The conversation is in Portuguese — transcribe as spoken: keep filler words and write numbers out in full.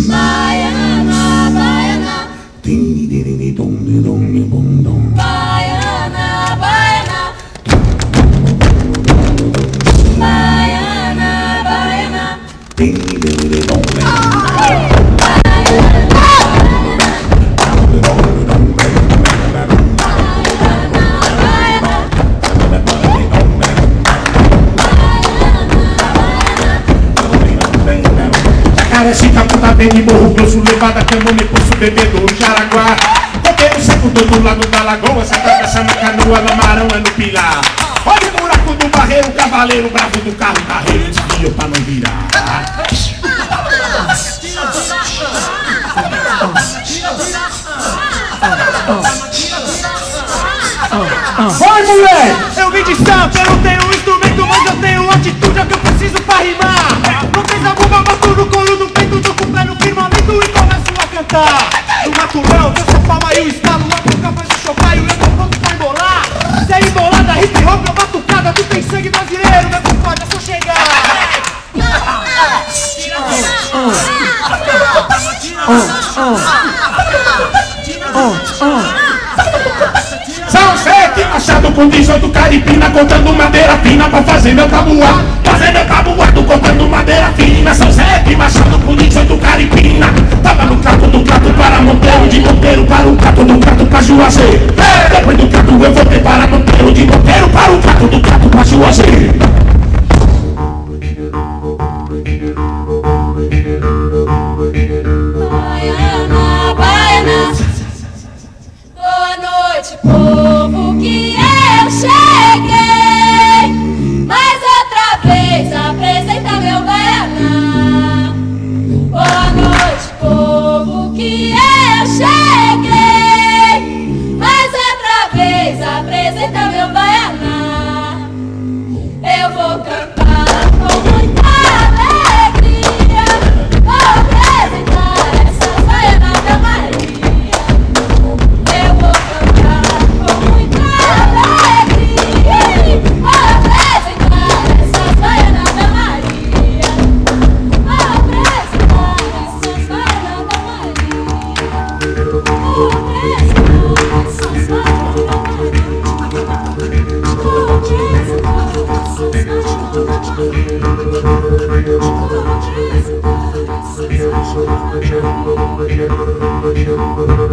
Baiana, baiana, baiana, baiana, baiana, baiana. Jacarecinha, puta bem de morro grosso, levada, cama, me poço, bebedouro, Jaraguá. Roteiro seco todo lado da lagoa, se atravessa na canoa, na marão, é no pilar. Olha o buraco do barreiro, cavaleiro, bravo do carro, carreiro, desvia pra não virar. Vai, moleque! Eu vim de Sampa, eu não tenho instrumento, mas eu tenho atitude, é o que eu preciso pra rimar. Não fez a bomba, bato no colo do peito, tô com o pé no firmamento e começo a cantar. No matulão, eu sou palma e o estalo, a boca faz o chocar e o meu pronto pra embolar. Se é embolada, hip hop ou batucada, tu tem sangue brasileiro, meu compadre, é só chegar. São sete machado com dezoito caripina, contando madeira fina pra fazer meu tabuá. Fazer meu tabuado contando madeira fina. São sete machado com dezoito caripina. Tava no cato do cato para Monteiro, de Monteiro para o cato do cato pra Juazeiro. Depois do cato eu voltei para Monteiro, de Monteiro para o cato do cato pra Juazeiro. Baiana, baiana. Boa noite, povo, que eu cheguei. Mais outra vez apresenta meu baiana. Boa noite, povo, que eu cheguei. Mais outra vez apresenta meu baiana. Eu vou cantar com muita alegria. Vou apresentar essa baiana da Maria. Eu vou cantar com muita alegria. Vou apresentar essa baiana da Maria. Vou apresentar essa baiana da Maria. Vou apresentar essa baiana da Maria. Vou apresentar essa baiana da Maria.